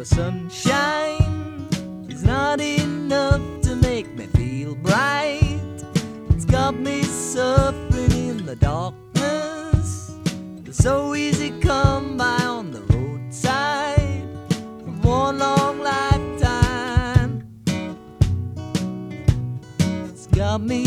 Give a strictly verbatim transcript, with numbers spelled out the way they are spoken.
sunshine is not enough to make me feel bright. It's got me suffering in the darkness. It's so easy come by on the roadside for one long lifetime. It's got me